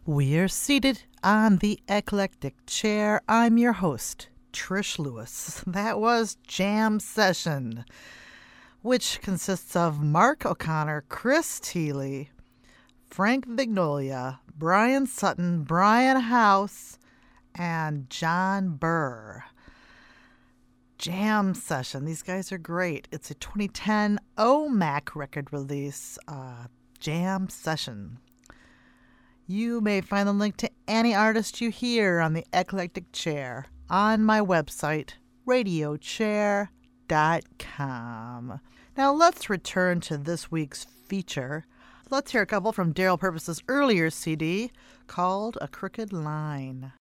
We're seated on the eclectic chair. I'm your host, Trish Lewis. That was Jam Session, which consists of Mark O'Connor, Chris Thile, Frank Vignolia, Brian Sutton, Brian House, and John Burr. Jam Session. These guys are great. It's a 2010 OMAC record release, Jam Session. You may find the link to any artist you hear on the Eclectic Chair on my website, radiochair.com. Now let's return to this week's feature. Let's hear a couple from Daryl Purvis's earlier CD called A Crooked Line.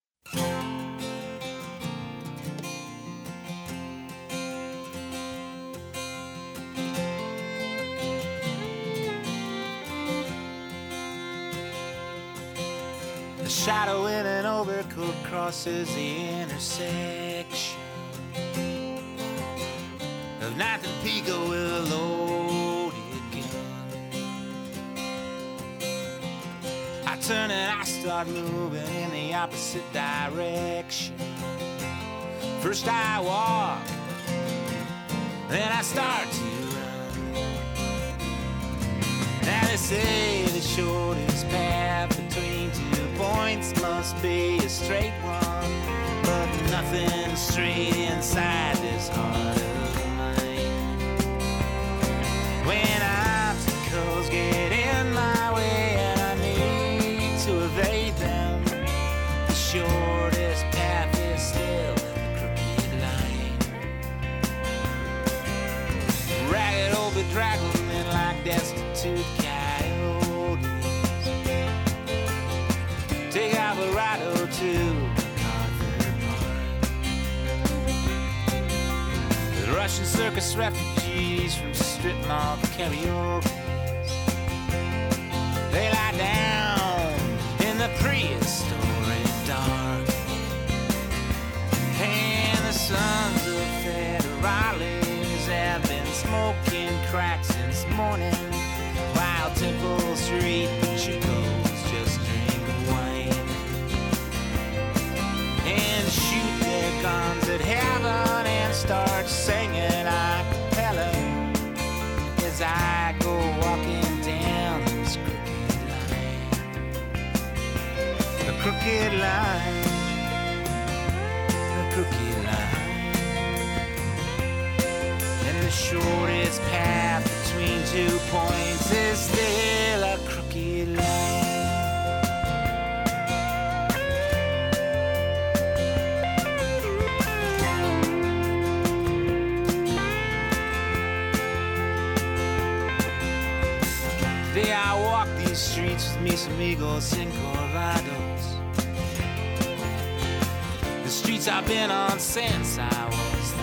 The shadow in an overcoat crosses the intersection of Ninth and Pico with a loaded gun. I turn and I start moving in the opposite direction. First I walk, then I start to run. Now they say the shortest path between two points must be a straight one, but nothing straight inside this heart of mine. When obstacles get in my way and I need to evade them, the shortest path is still a crooked line. Ragged old bedraggled men like destitute coyotes take Alvarado to Harvard Park. The Russian circus refugees from strip mall karaoke, they lie down in the prehistoric dark. And the sons of federales have been smoking crack since morning, while Temple Street Chicos just drink wine and shoot their guns at heaven and start singing a cappella as I go walking down this crooked line. A crooked line, a crooked line, and the shortest path between 2 points is still a crooked line. Today I walk these streets with mis amigos encorvados. The streets I've been on since I was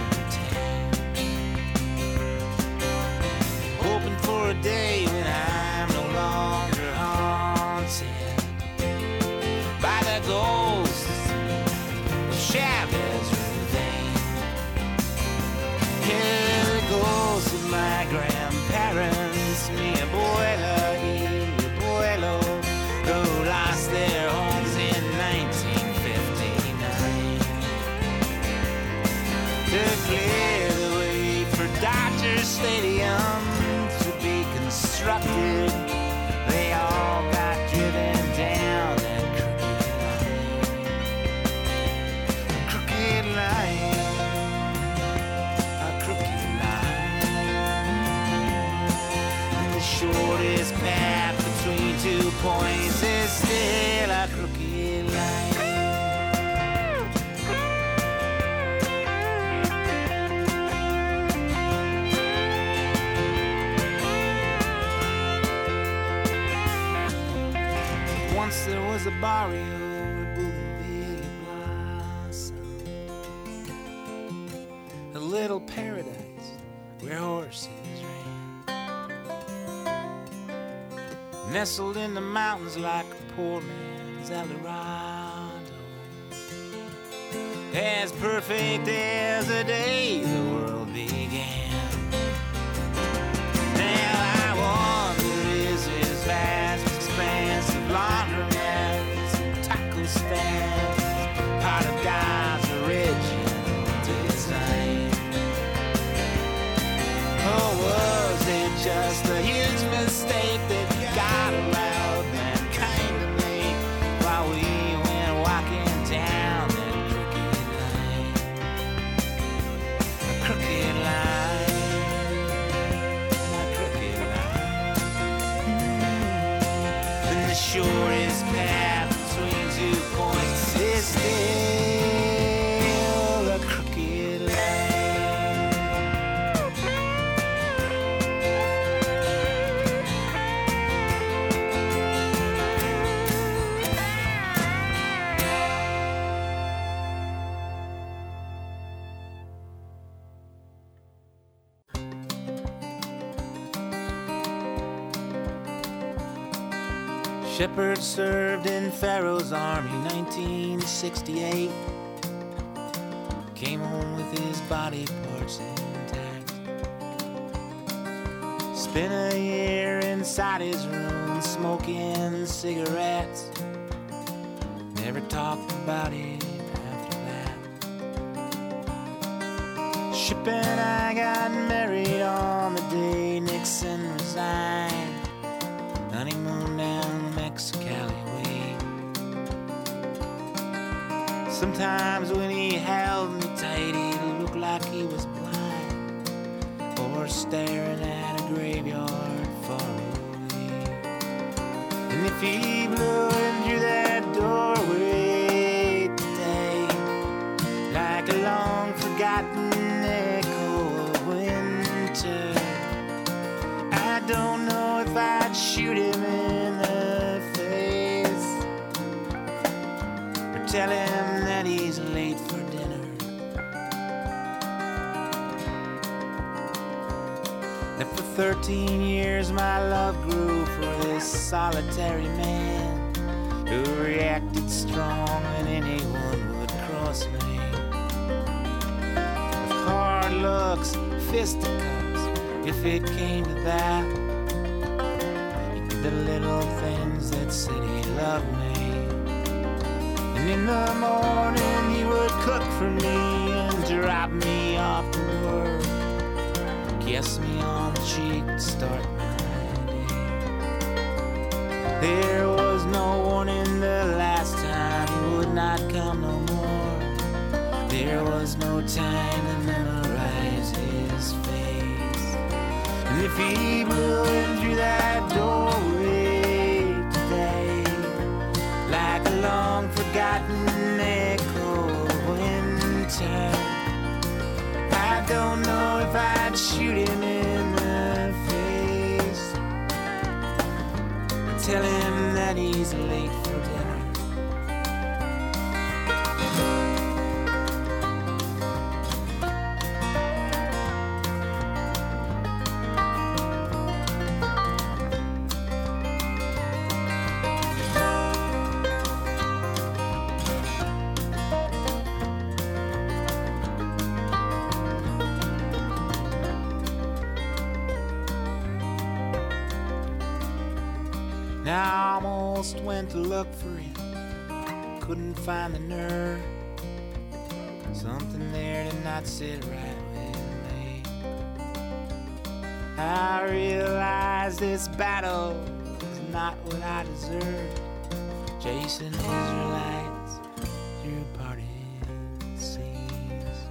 13, hoping for a day when I'm no longer haunted by the ghosts of Chavez Ravine. Yeah, the ghosts of my grandparents, mi abuela y abuelo, who lost their homes in 1959 to clear the way for Dodger Stadium to be constructed. They all got driven down that crooked line, a crooked line. And the shortest path between 2 points is still a crooked line. Once there was a barrio where Bougainvillea blossomed, a little paradise where horses ran, nestled in the mountains like a poor man's El Dorado, as perfect as the day the world began. Now I wonder, is this vast expanse of laundromats Shepard served in Pharaoh's army 1968. Came home with his body parts intact. Spent a year inside his room smoking cigarettes. Never talked about it after that. Ship and I got married on the day Nixon resigned. Honeymoon down the Mexicali way. Sometimes when he held me tight, it looked like he was blind or staring at a graveyard far away. And if he blew in through that doorway today, like a long forgotten echo of winter, I don't know if I'd shoot him in the face or tell him that he's late for dinner. That for 13 years my love grew for this solitary man who reacted strong when anyone would cross me. With hard looks, fisticuffs, if it came to that, he did the little things that said he loved me. And in the morning he would cook for me and drop me off to work, kiss me on the cheek to start my day. There was no warning the last time he would not come no more. There was no time to memorize his face. And if he blew in through that doorway today, like a long forgotten echo of winter, I don't know if I'd shoot him in the face or tell him that he's late for dinner. Now I almost went to look for him, couldn't find the nerve. Something there did not sit right with me. I realized this battle is not what I deserved. Chasing Israelites through parted seas.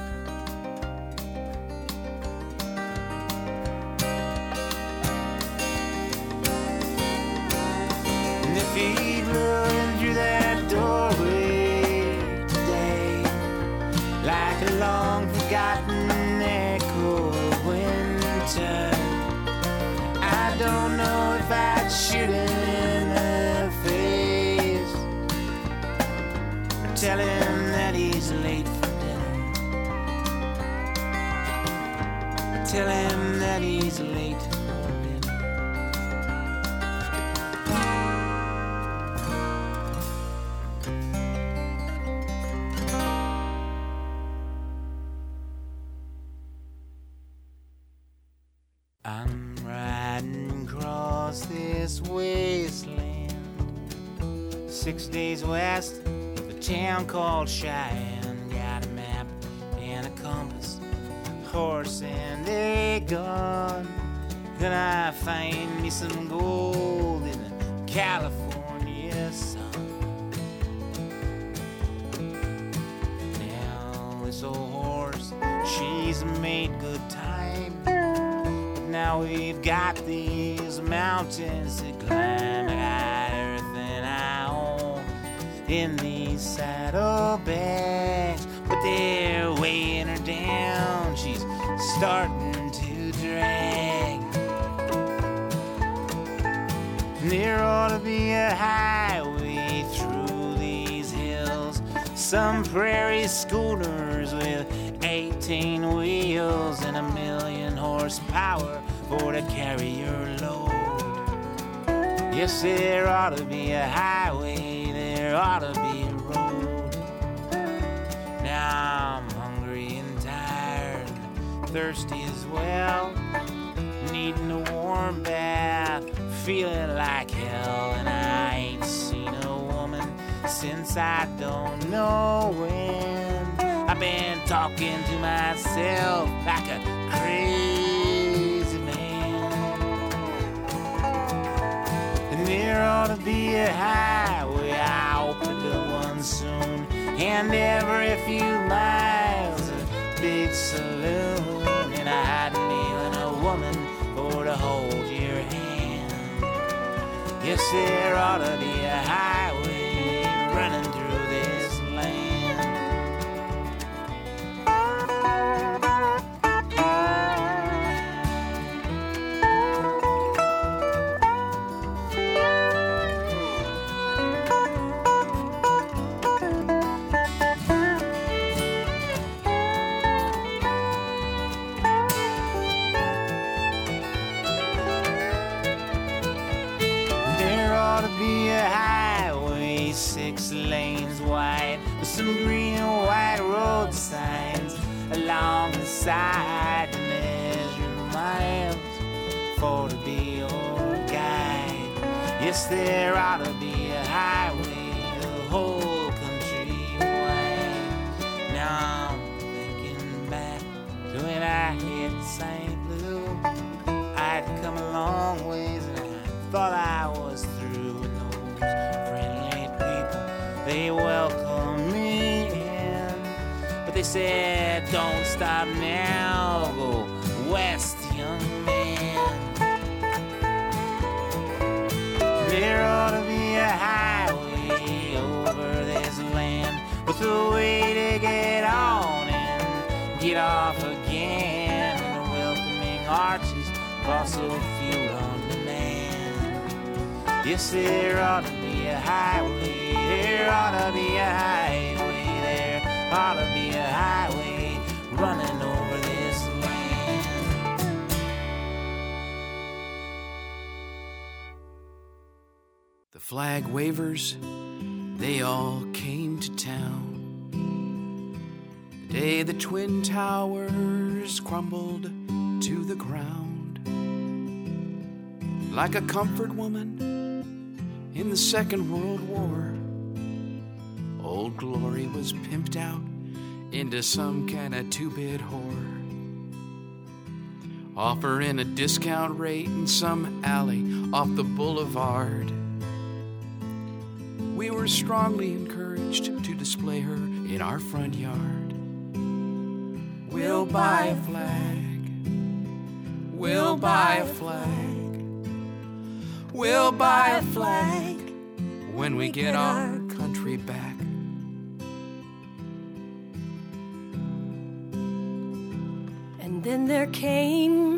And if he blew in through that doorway today, like a long forgotten echo of winter, I don't know if I'd shoot him in the face or tell him that he's late for dinner, or tell him that he's late for dinner. I'm riding across this wasteland, 6 days west of a town called Cheyenne. Got a map and a compass, horse and a gun. Gonna find me some gold in the California sun. Now this old horse, she's made good time. Now we've got these mountains to climb. I got everything I own in these saddlebags, but they're weighing her down. She's starting to drag. And there ought to be a highway through these hills, some prairie schooners with 18 wheels and 1,000,000 horsepower for to carry your load. Yes, there ought to be a highway, there ought to be a road. Now I'm hungry and tired, thirsty as well, needing a warm bath, feeling like hell. And I ain't seen a woman since I don't know when. I've been talking to myself like a crazy man. And there ought to be a highway, I opened up one soon, and every few miles a big saloon. And I had kneeling a woman for to hold your hand. Yes, there ought to be a highway running through this land. Be a highway 6 lanes wide with some green and white road signs along the side to measure miles for to be your guide. Yes, there ought to be a highway the whole country wide. Now I'm thinking back to when I hit St. Louis. I'd come a long ways and I thought I was through with those friendly people. They welcomed me in, but they said, don't stop now, go west, young man. There ought to be a highway over this land with a way to get on and get off again, and welcoming arches across the field on demand. Yes, there ought to be a highway, there ought to be a highway, there ought to be a highway running over this land. The flag wavers, they all came to town the day the Twin Towers crumbled to the ground. Like a comfort woman in the Second World War, Old Glory was pimped out into some kind of two-bit whore, offering a discount rate in some alley off the boulevard. We were strongly encouraged to display her in our front yard. We'll buy a flag, we'll buy a flag, we'll buy a flag when we get our country back. And then there came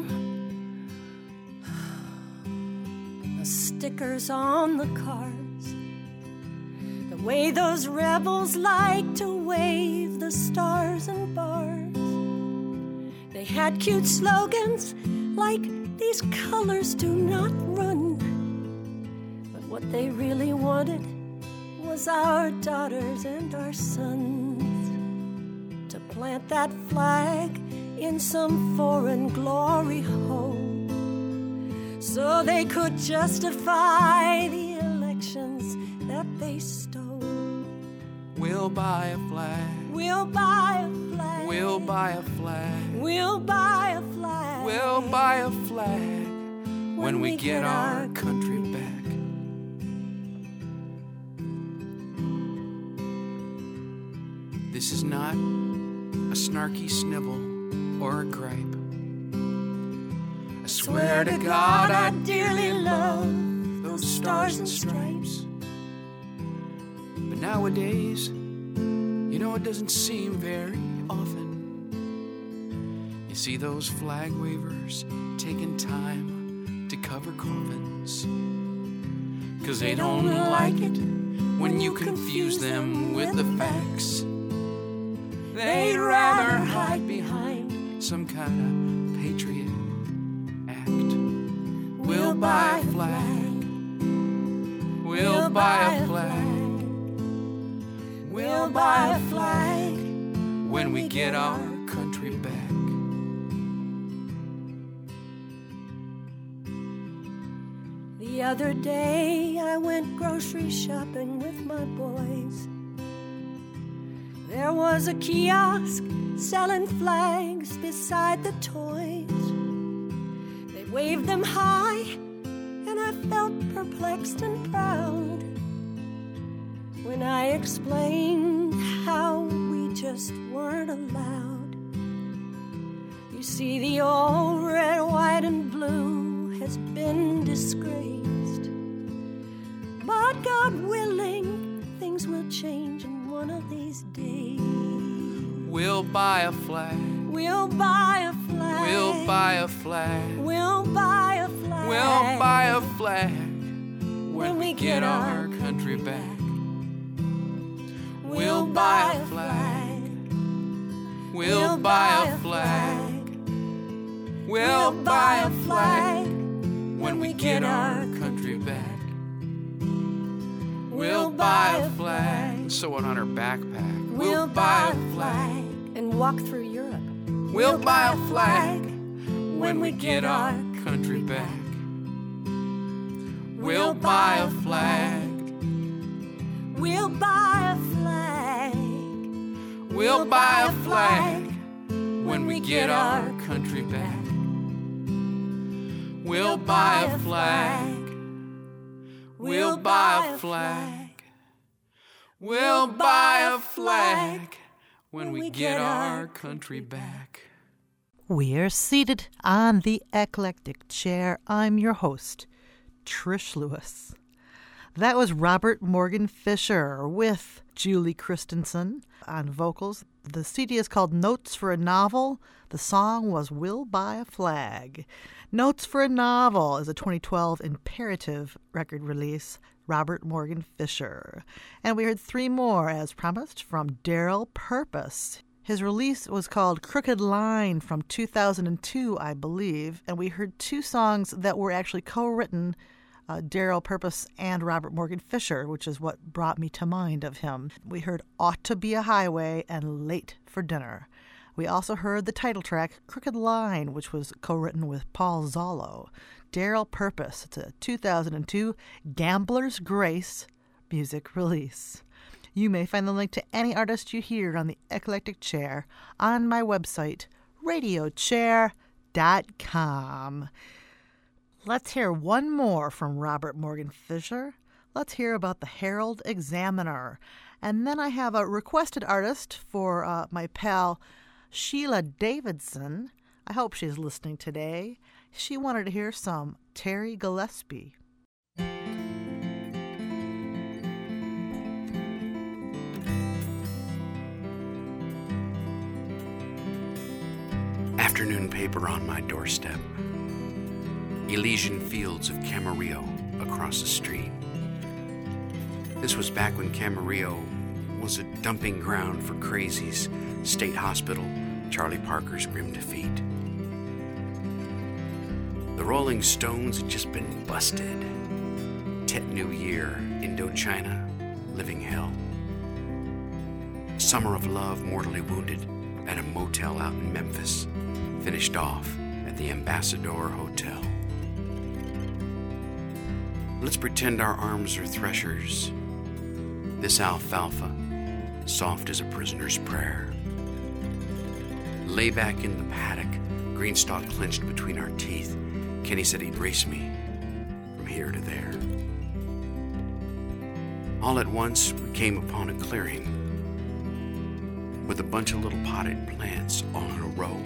the stickers on the cars, the way those rebels like to wave the stars and bars. They had cute slogans like, these colors do not run. But what they really wanted was our daughters and our sons to plant that flag in some foreign glory hole, so they could justify the elections that they stole. We'll buy a flag, We'll buy a flag, we'll buy a flag, we'll buy a flag, we'll buy a flag when we get our country back. This is not a snarky snivel or a gripe. I swear to God I dearly love those stars and stripes. But nowadays, you know, it doesn't seem very often you see those flag wavers taking time to cover coffins, 'cause they don't like it when you confuse them with the facts. They'd rather hide behind some kind of patriot act. We'll buy a flag, buy a flag. We'll buy a flag When we get our country back. The other day I went grocery shopping with my boys. There was a kiosk selling flags beside the toys. They waved them high and I felt perplexed and proud when I explained how we just weren't allowed. You see, the old red, white, and blue has been disgraced, but God willing, things will change in one of these days. We'll buy a flag. We'll buy a flag. We'll buy a flag. We'll buy a flag. We'll buy a flag when we get our country back. We'll buy a flag. We'll buy a flag. We'll buy a flag when we get our country back. We'll buy a flag. Sew it on her backpack. We'll buy a flag and walk through Europe. We'll buy a flag when we get our country back. We'll buy a flag. We'll buy a flag. We'll buy a flag when we get our country back. We'll buy a flag. We'll buy a flag. We'll buy a flag when we get our country back. We're seated on the eclectic chair. I'm your host, Trish Lewis. That was Robert Morgan Fisher with Julie Christensen on vocals. The CD is called Notes for a Novel. The song was We'll Buy a Flag. Notes for a Novel is a 2012 Imperative record release. Robert Morgan Fisher. And we heard three more, as promised, from Daryl Purpose. His release was called Crooked Line from 2002, I believe, and we heard two songs that were actually co-written, Daryl Purpose and Robert Morgan Fisher, which is what brought me to mind of him. We heard Ought to Be a Highway and Late for Dinner. We also heard the title track, Crooked Line, which was co-written with Paul Zollo. Daryl Purpose. It's a 2002 Gambler's Grace music release. You may find the link to any artist you hear on the Eclectic Chair on my website, radiochair.com. Let's hear one more from Robert Morgan Fisher. Let's hear about the Herald Examiner. And then I have a requested artist for my pal Sheila Davidson. I hope she's listening today. She wanted to hear some Terry Gillespie. Afternoon paper on my doorstep. Elysian fields of Camarillo across the street. This was back when Camarillo was a dumping ground for crazies. State Hospital, Charlie Parker's grim defeat. The Rolling Stones had just been busted. Tet New Year, Indochina, Living Hell. Summer of Love, Mortally Wounded at a motel out in Memphis. Finished off at the Ambassador Hotel. Let's pretend our arms are threshers. This alfalfa, soft as a prisoner's prayer. Lay back in the paddock, green stalk clenched between our teeth. Kenny said he'd race me from here to there. All at once, we came upon a clearing with a bunch of little potted plants all in a row.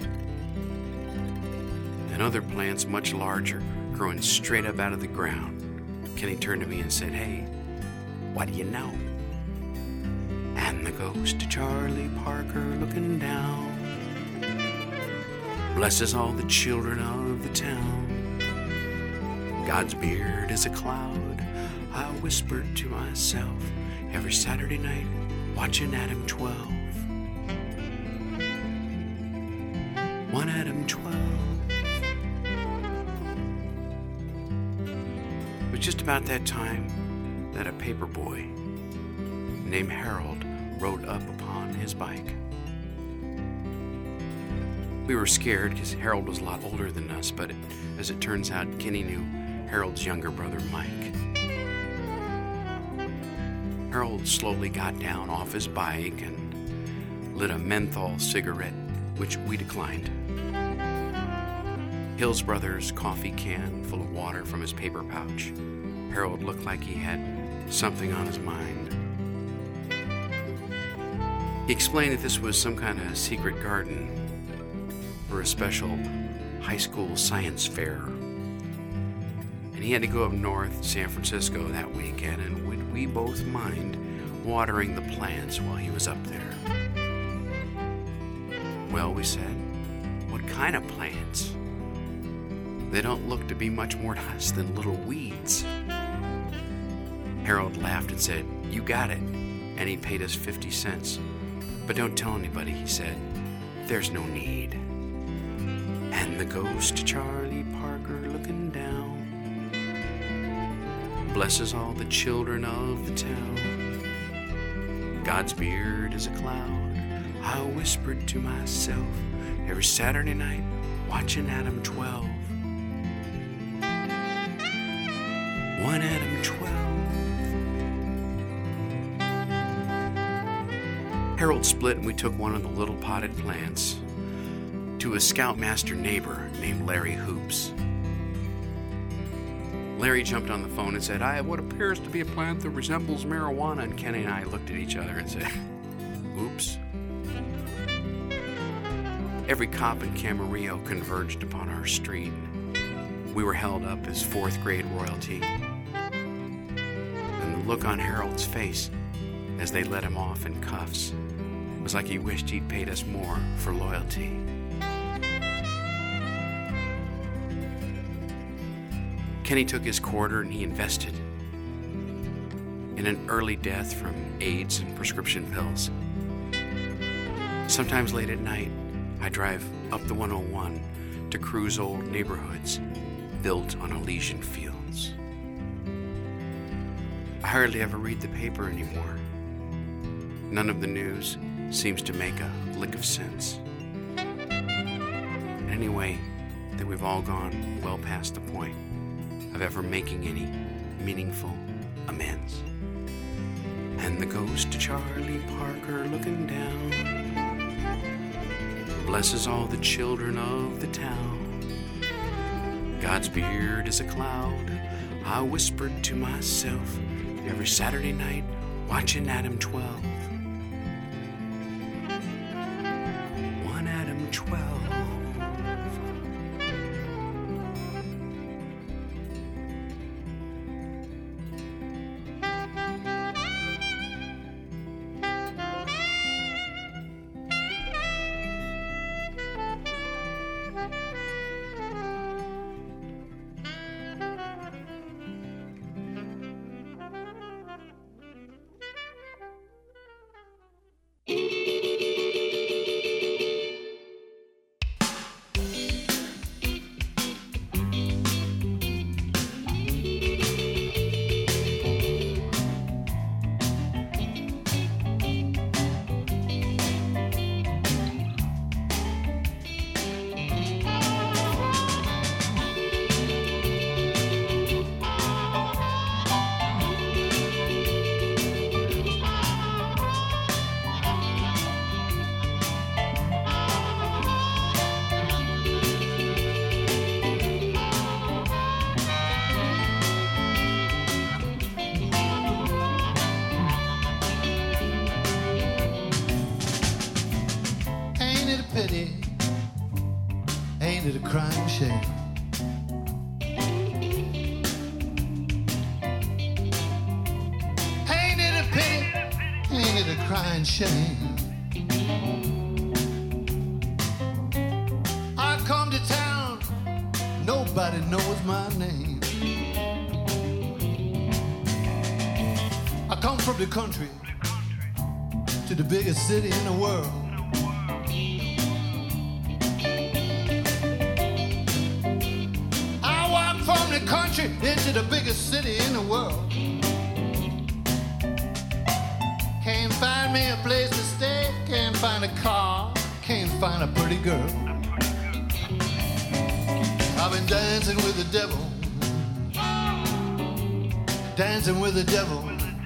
And other plants much larger growing straight up out of the ground. Kenny turned to me and said, "Hey, what do you know?" And the ghost of Charlie Parker looking down blesses all the children of the town. God's beard is a cloud, I whispered to myself every Saturday night watching Adam 12. One Adam 12. It was just about that time that a paper boy named Harold rode up upon his bike. We were scared because Harold was a lot older than us, but as it turns out, Kenny knew Harold's younger brother, Mike. Harold slowly got down off his bike and lit a menthol cigarette, which we declined. Hills Brothers coffee can full of water from his paper pouch. Harold looked like he had something on his mind. He explained that this was some kind of secret garden for a special high school science fair. And he had to go up north to San Francisco that weekend, and would we both mind watering the plants while he was up there? Well, we said, what kind of plants? They don't look to be much more to us than little weeds. Harold laughed and said, you got it. And he paid us 50 cents. But don't tell anybody, he said. There's no need. And the ghost Charlie Parker looking down blesses all the children of the town. God's beard is a cloud, I whispered to myself every Saturday night watching Adam 12. One Adam 12. Harold split and we took one of the little potted plants to a scoutmaster neighbor named Larry Hoops. Larry jumped on the phone and said, I have what appears to be a plant that resembles marijuana, and Kenny and I looked at each other and said, oops. Every cop in Camarillo converged upon our street. We were held up as fourth grade royalty. And the look on Harold's face as they let him off in cuffs was like he wished he'd paid us more for loyalty. Kenny took his quarter and he invested in an early death from AIDS and prescription pills. Sometimes late at night, I drive up the 101 to cruise old neighborhoods built on Elysian fields. I hardly ever read the paper anymore. None of the news seems to make a lick of sense. Anyway, that we've all gone well past the point of ever making any meaningful amends. And the ghost Charlie Parker looking down blesses all the children of the town. God's beard is a cloud, I whispered to myself every Saturday night watching Adam 12. One Adam 12. Pity, ain't it a crying shame? Ain't it a pity, ain't it a crying shame? I come to town, nobody knows my name. I come from the country to the biggest city in the world. Country into the biggest city in the world. find me a place to stay, can't find a car, can't find a pretty girl. I've been dancing with the devil, dancing with the devil.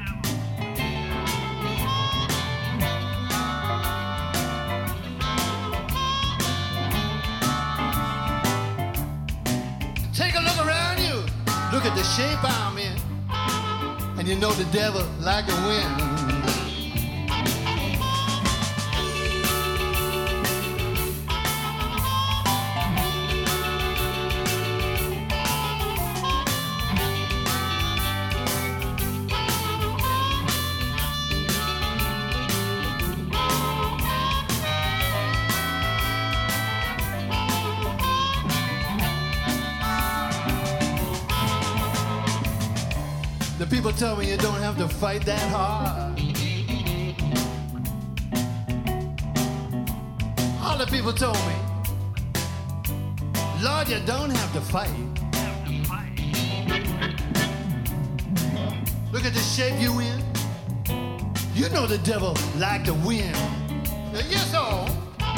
Take a look around you, look at the shape I'm in, and you know the devil like the wind. The people tell me you don't have to fight that hard. All the people told me, Lord, you don't have to fight. Look at the shape you in. You know the devil like to win. Yes, sir.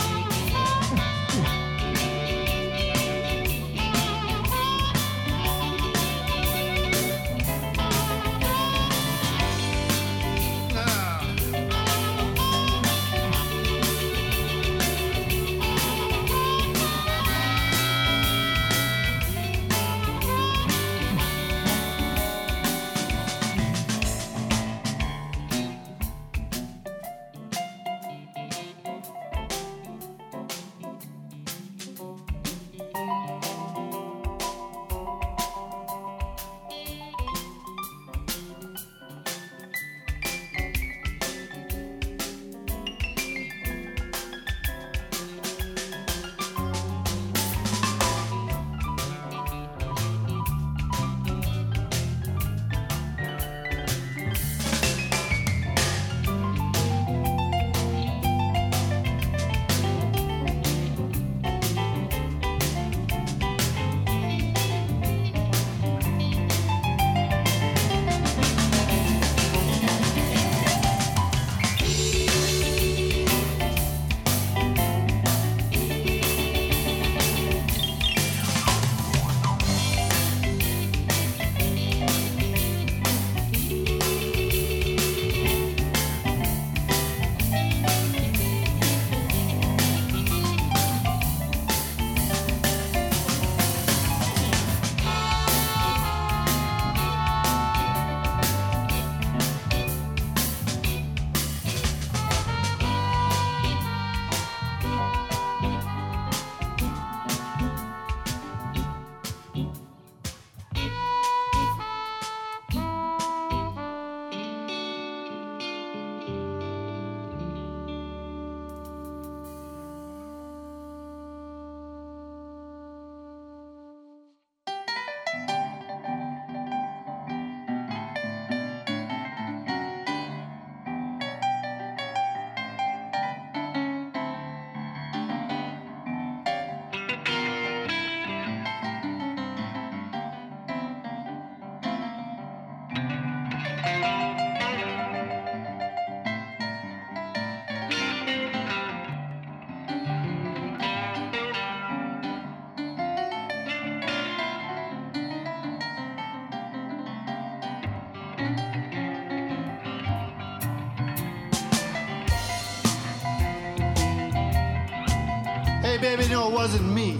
Hey, baby, no, it wasn't me.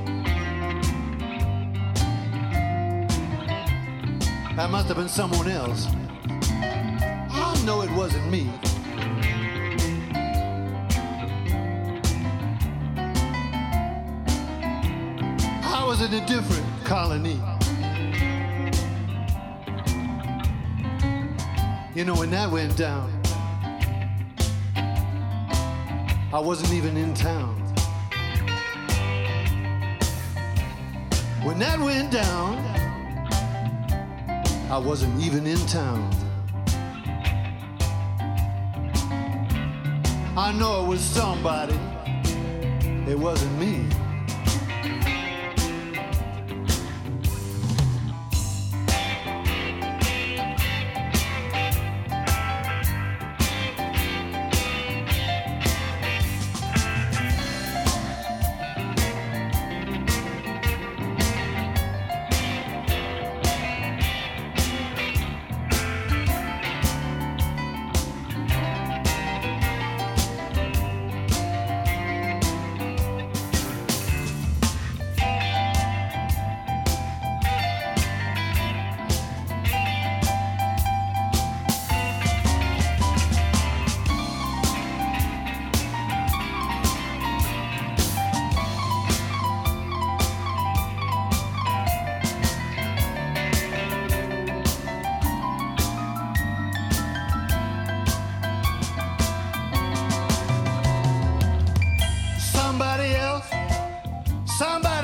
That must have been someone else. I know it wasn't me. I was in a different colony. You know, when that went down, I wasn't even in town. When that went down, I wasn't even in town. I know it was somebody, it wasn't me.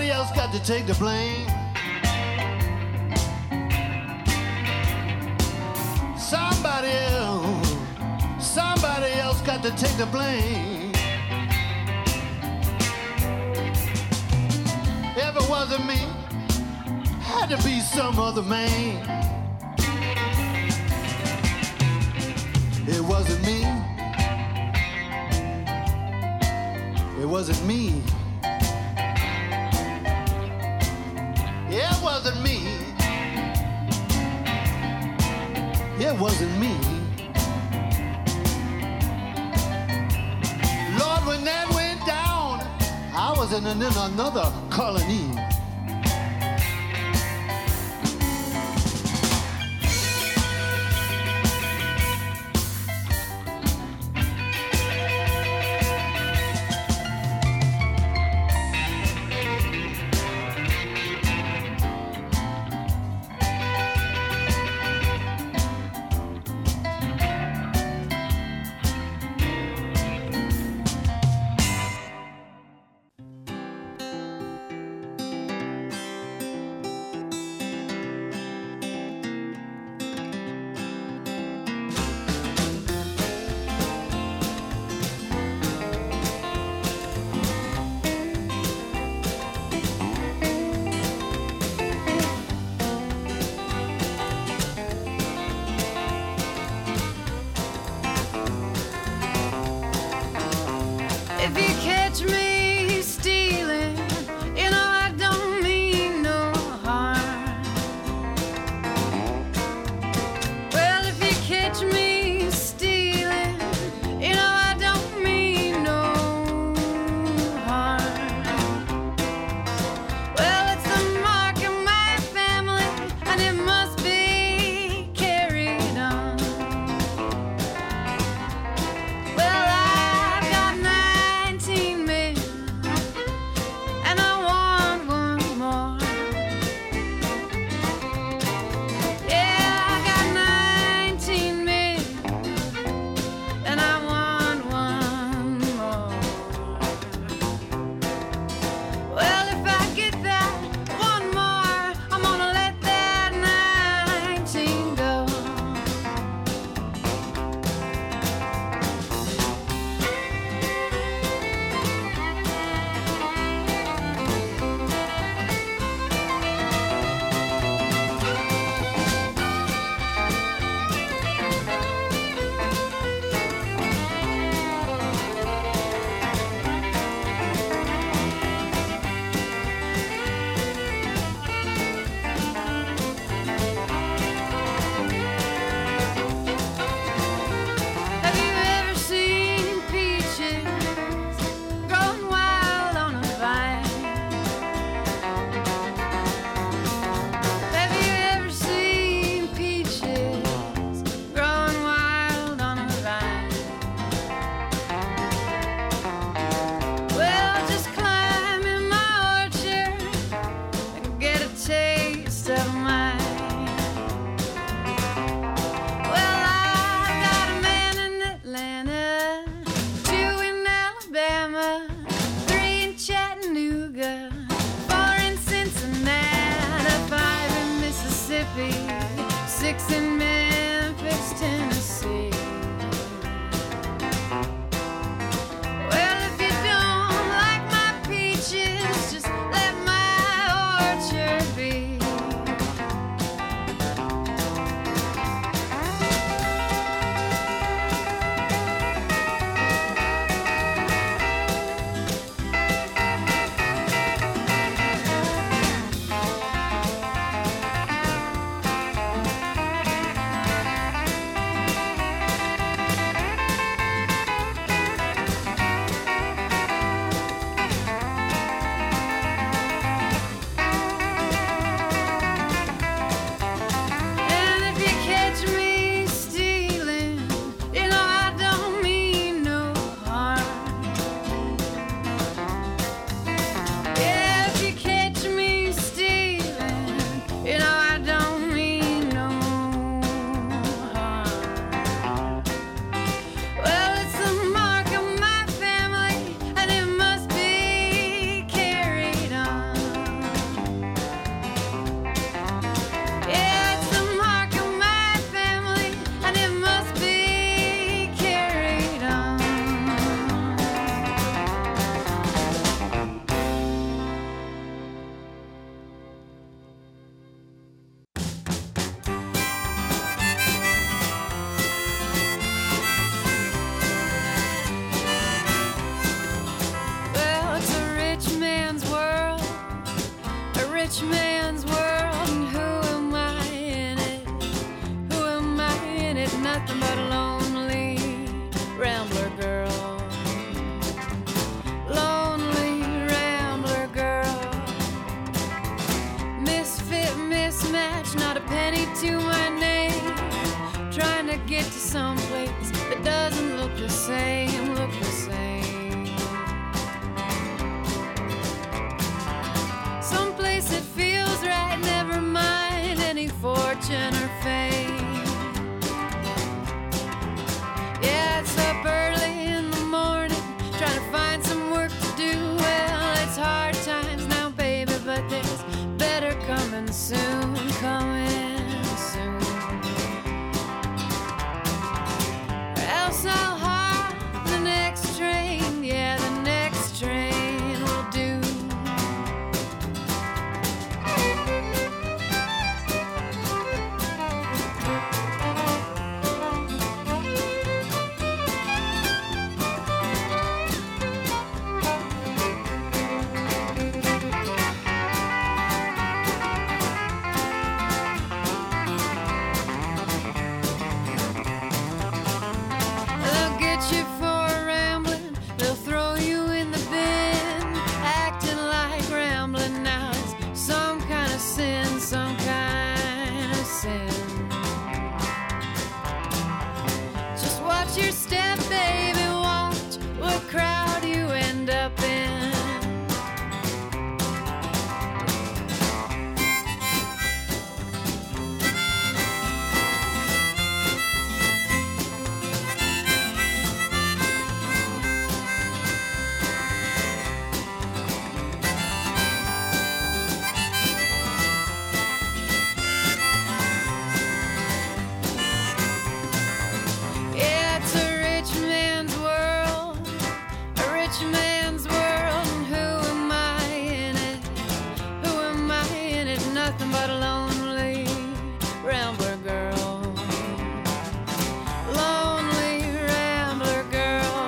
Somebody else got to take the blame. Somebody else got to take the blame. If it wasn't me, had to be some other man. It wasn't me. It wasn't me. It wasn't me. It wasn't me. Lord, when that went down, I was in another colony. not a penny to my name. Trying to get to some place that doesn't look the same, look the same. Someplace that feels right, never mind any fortune or fame. Yeah, it's up early in the morning, trying to find some work to do. Well, it's hard times now, baby, but there's better coming soon, coming soon. Or else I'll hop the next train, yeah, the next train will do. They'll get you for rambling, they'll throw you in the bin. Acting like rambling now is some kind of sin, some kind of sin. Just watch your step, baby, watch what crowd you end up in. Yeah, it's a rich man's world, a rich man's world, and who am I in it? Who am I in it? Nothing but a lonely rambler girl. Lonely rambler girl.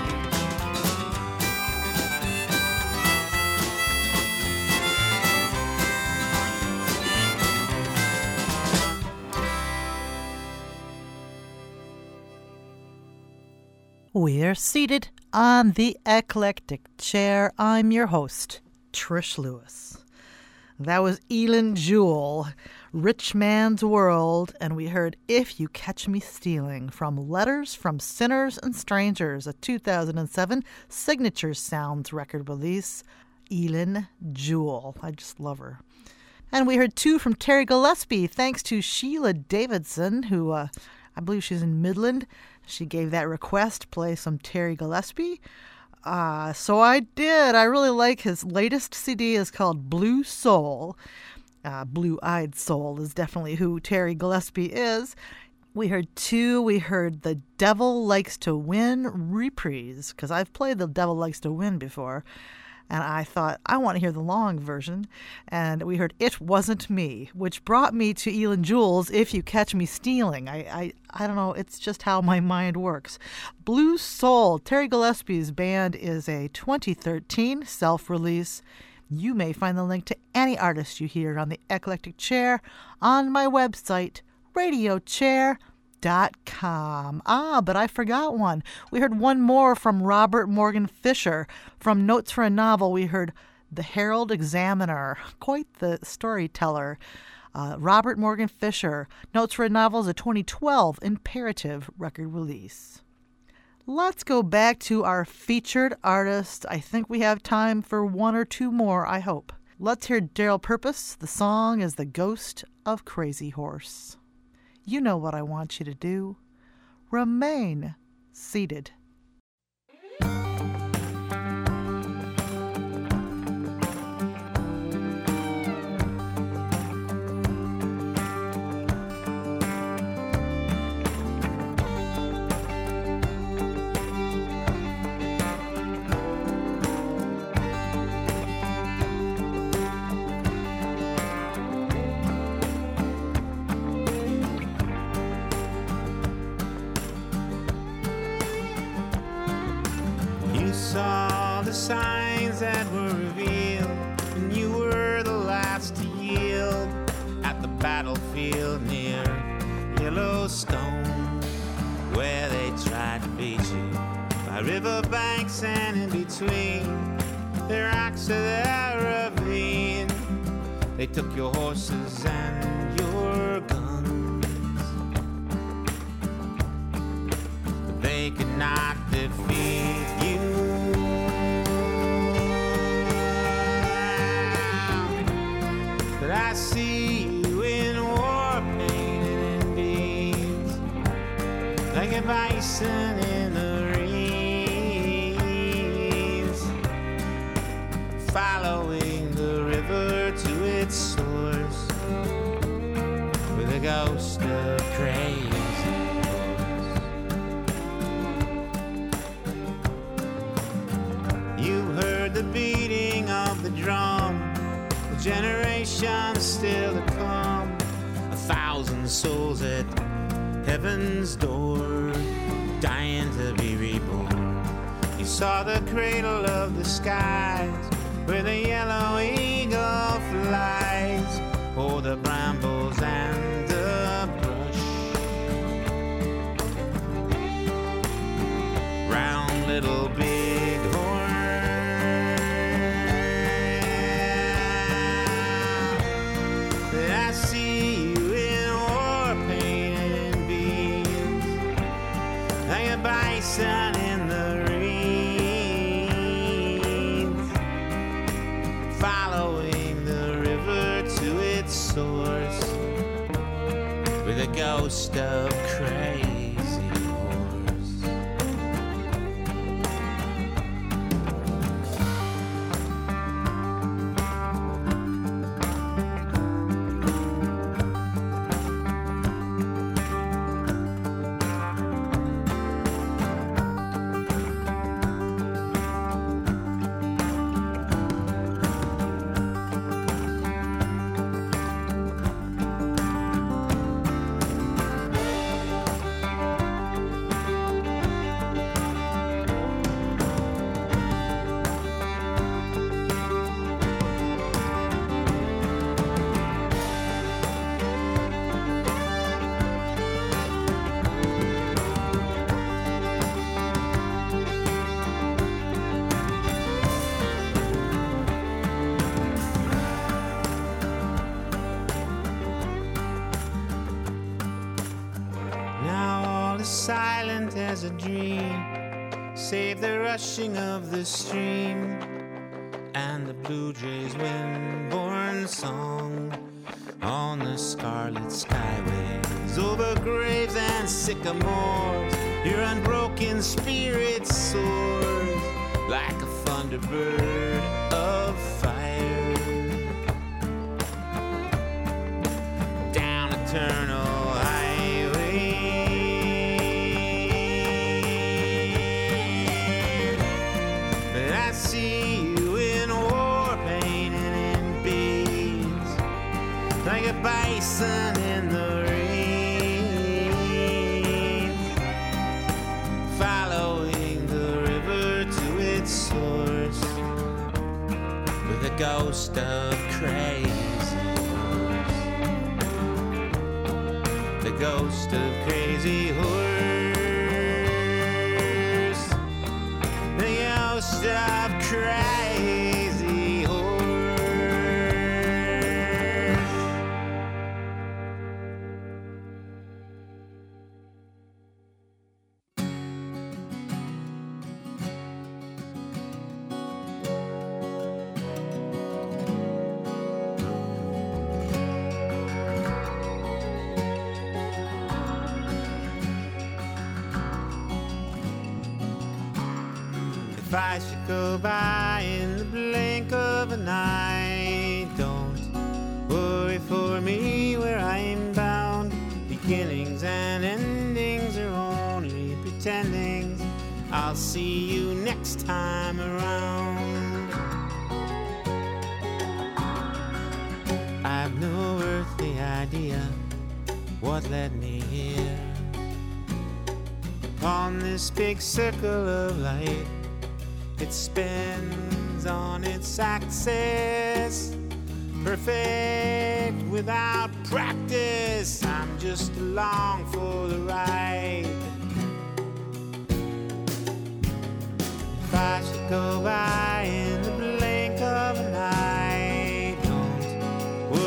We're seated on the eclectic chair. I'm your host, Trish Lewis. That was Elin Jewell, Rich Man's World, and we heard If You Catch Me Stealing from Letters from Sinners and Strangers, a 2007 Signature Sounds record release. Elin Jewell. I just love her. And we heard two from Terry Gillespie, thanks to Sheila Davidson, who I believe she's in Midland. She gave that request, play some Terry Gillespie. So I did. I really like his latest CD. Is called Blue Soul. Blue-Eyed Soul is definitely who Terry Gillespie is. We heard two. We heard The Devil Likes to Win reprise, because I've played The Devil Likes to Win before. And I thought, I want to hear the long version. And we heard It Wasn't Me, which brought me to Elin Jewell's If You Catch Me Stealing. I don't know, it's just how my mind works. Blue Soul, Terry Gillespie's band, is a 2013 self-release. You may find the link to any artist you hear on the Eclectic Chair on my website, radiochair.com. But I forgot one. We heard one more from Robert Morgan Fisher. From Notes for a Novel, we heard The Herald Examiner. Quite the storyteller. Robert Morgan Fisher. Notes for a Novel is a 2012 Imperative record release. Let's go back to our featured artist. I think we have time for one or two more, I hope. Let's hear Daryl Purpose. The song is The Ghost of Crazy Horse. You know what I want you to do. Remain seated. Saw the signs that were revealed, and you were the last to yield at the battlefield near Yellowstone, where they tried to beat you by riverbanks and in between the rocks of that ravine. They They took your horses and your guns, but they could not defeat you. But I see you in war painted in beads, like a bison in the reeds, following the river to its source with a ghost of crazy horse. You heard the beating of the drum, the generations still to come, 1,000 souls at heaven's door, dying to be reborn. You saw the cradle of the skies, where the yellow eagle flies, o'er the brambles and the brush, round little bighorn. I see you in war painted in beads, like a bison in the reeds, following the river to its source with a ghost of crazy horse. Silent as a dream, save the rushing of the stream and the blue jay's wind-born song on the scarlet skyways, over graves and sycamores. Your unbroken spirit soars like a thunderbird of fire down eternal bison in the reeds, following the river to its source with a ghost of crazy horse. The ghost of crazy horse. The ghost of crazy horse. If I should go by in the blink of an eye, don't worry for me where I am bound. Beginnings and endings are only pretendings. I'll see you next time around. I've no earthly idea what led me here upon this big circle of light. It spins on its axis, perfect without practice. I'm just along for the ride. If I go by in the blink of an eye. Don't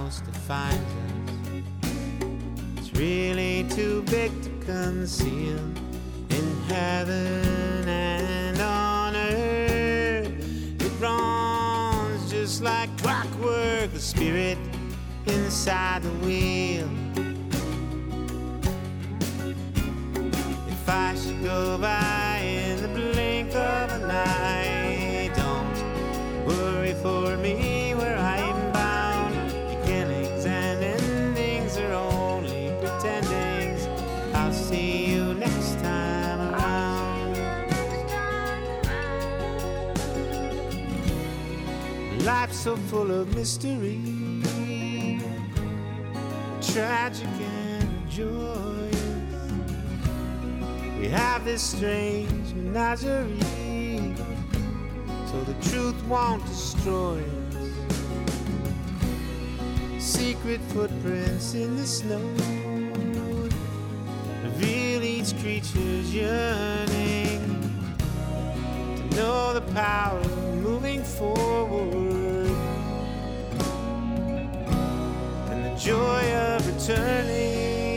house defines us. It's really too big to conceal. In heaven and on earth, it runs just like clockwork, the spirit inside the wheel. If I should go by in the blink of an eye, don't worry for me where I am bound. Beginnings and endings are only pretendings. I'll see you next time around. Life's so full of mystery, tragic and joyous. We have this strange menagerie, so the truth won't destroy us. Secret footprints in the snow reveal each creature's yearning to know the power of moving forward and the joy of returning.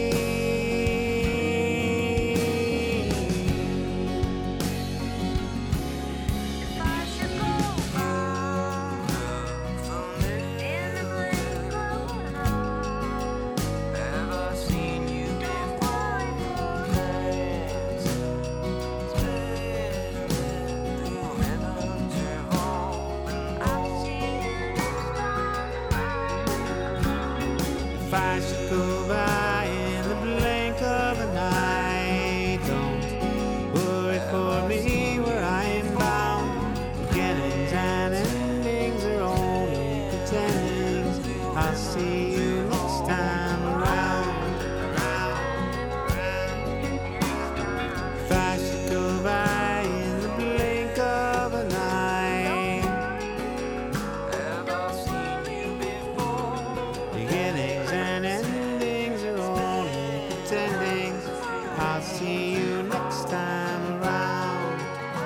If I should go by in the blink of an eye, don't worry for me where I am bound. Beginnings and endings are only pretendings. I'll see you next time around. If I should go by in the blink of an eye, ever seen you before? Beginnings and endings are only pretendings. I'll see you next time around.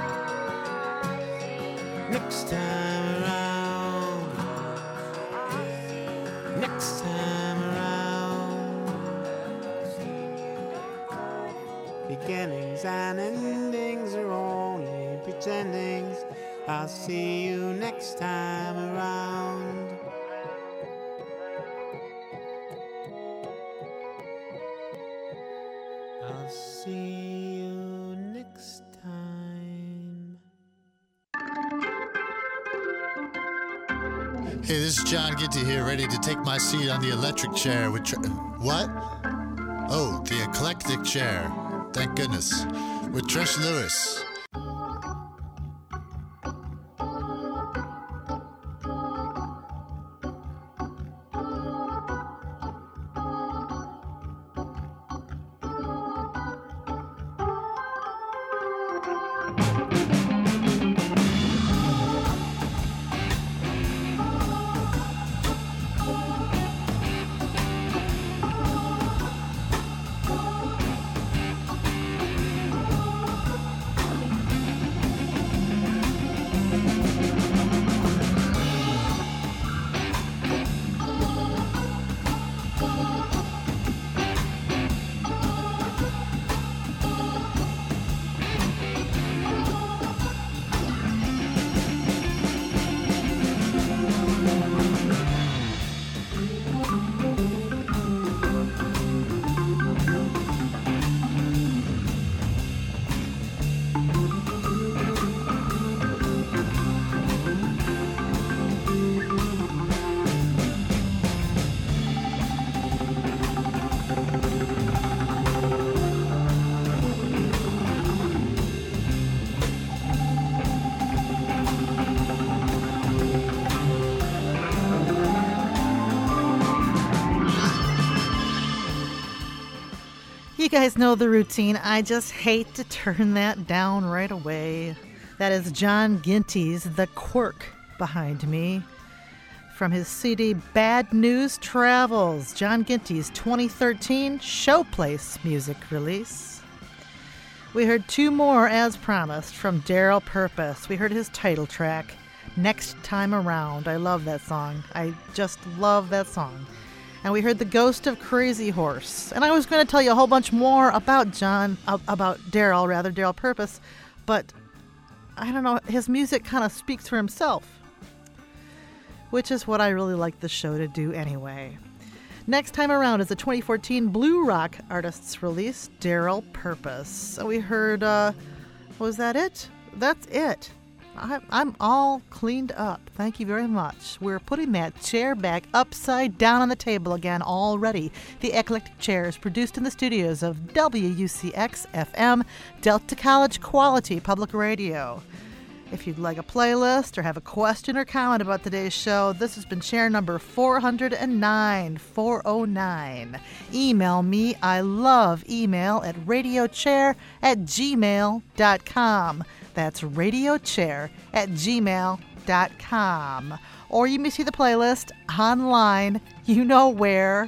Next time around. Next time around. Beginnings and endings are only pretendings. I'll see you next time around. I'll see you next time. Hey, this is John Ginty here, ready to take my seat on the electric chair with... What? Oh, the eclectic chair. Thank goodness. With Trish Lewis. You guys know the routine. I just hate to turn that down right away. That is John Ginty's The Quirk behind me. From his CD Bad News Travels, John Ginty's 2013 Showplace music release. We heard two more as promised from Daryl Purpose. We heard his title track, Next Time Around. I love that song. I just love that song. And we heard The Ghost of Crazy Horse. And I was going to tell you a whole bunch more about Daryl Purpose, but I don't know, his music kind of speaks for himself, which is what I really like the show to do anyway. Next Time Around is a 2014 Blue Rock artist's release, Daryl Purpose. So we heard, was that it? That's it. I'm all cleaned up. Thank you very much. We're putting that chair back upside down on the table again already. The Eclectic Chair is produced in the studios of WUCX-FM, Delta College Quality Public Radio. If you'd like a playlist or have a question or comment about today's show, this has been chair number 409. Email me. I love email at radiochair@gmail.com. That's radiochair@gmail.com. Or you may see the playlist online, you know where,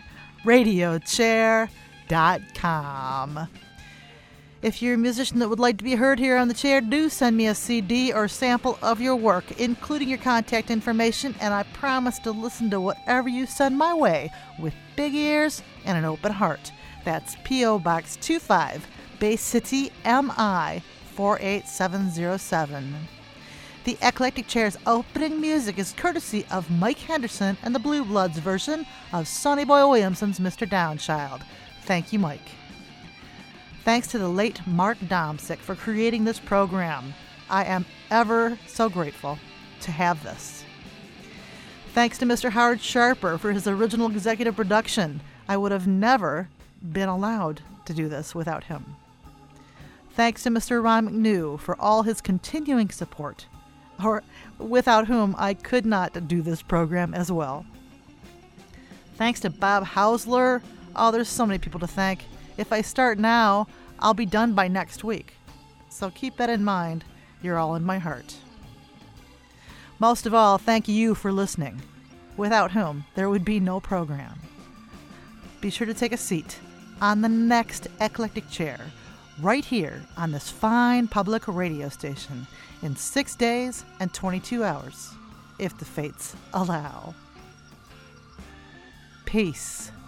radiochair.com. If you're a musician that would like to be heard here on the chair, do send me a CD or sample of your work, including your contact information, and I promise to listen to whatever you send my way with big ears and an open heart. That's P.O. Box 25, Bay City, MI 48707. The Eclectic Chair's opening music is courtesy of Mike Henderson and the Blue Bloods version of Sonny Boy Williamson's Mr. Downchild. Thank you, Mike. Thanks to the late Mark Domsick for creating this program. I am ever so grateful to have this. Thanks to Mr. Howard Sharper for his original executive production. I would have never been allowed to do this without him. Thanks to Mr. Ron McNew for all his continuing support, or without whom I could not do this program as well. Thanks to Bob Hausler. Oh, there's so many people to thank. If I start now, I'll be done by next week. So keep that in mind. You're all in my heart. Most of all, thank you for listening, without whom there would be no program. Be sure to take a seat on the next Eclectic Chair, right here on this fine public radio station in 6 days and 22 hours, if the fates allow. Peace.